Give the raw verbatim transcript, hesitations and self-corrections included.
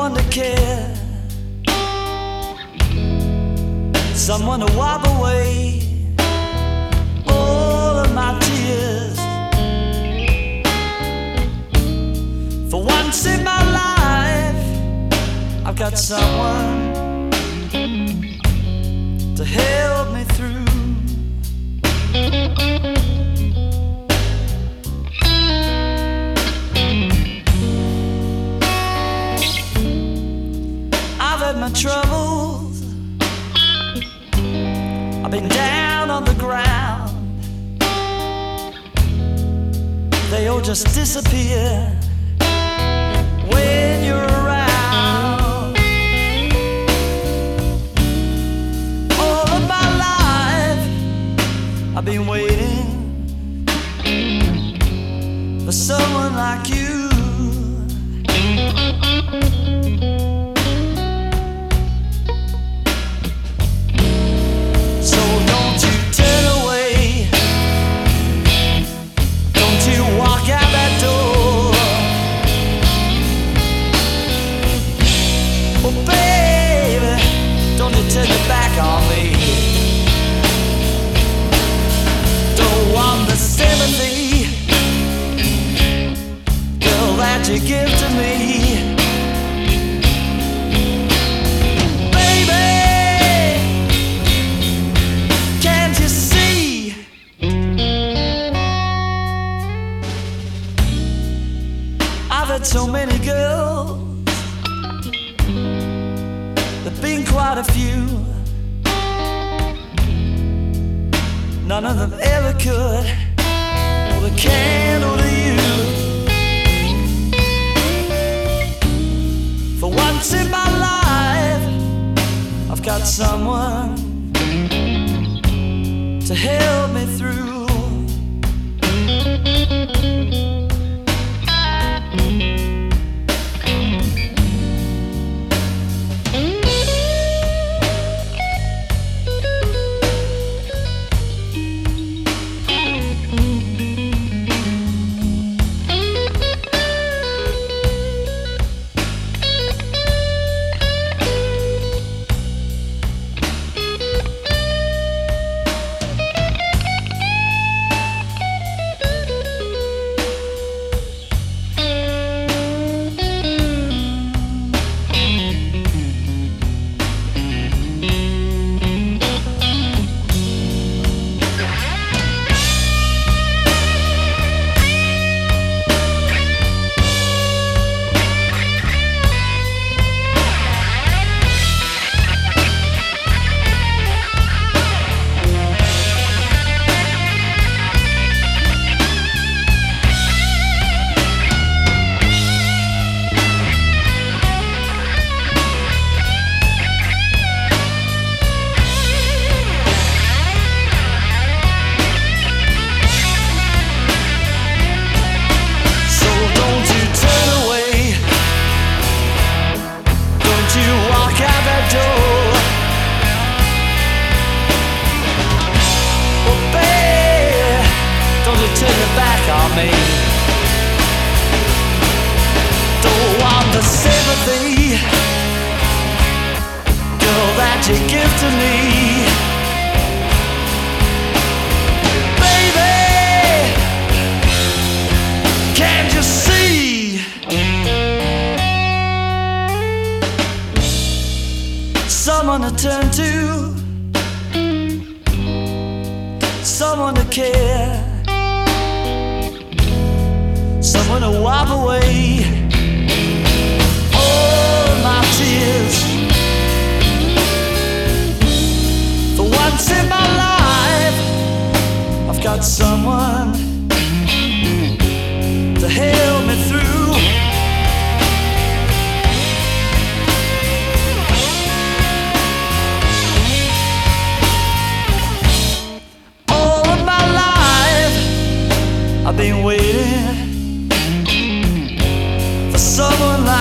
someone to care, someone to wipe away all of my tears. For once in my life, I've got someone to help me through. I've had my troubles, I've been down on the ground, they all just disappear when you're around. All of my life I've been waiting for someone like you. Turn your back on me. Don't want the sympathy, girl, that you give to me. Baby, can't you see? I've had so many girls, there've been quite a few. None of them ever could, or they can't, or you. For once in my life, I've got someone to help me through. Turn your back on me. Don't want the sympathy, girl, that you give to me. Baby, can't you see? Someone to turn to, someone to care, someone to wipe away all my tears. For once in my life, I've got someone to help me through. All of my life, I've been waiting for someone like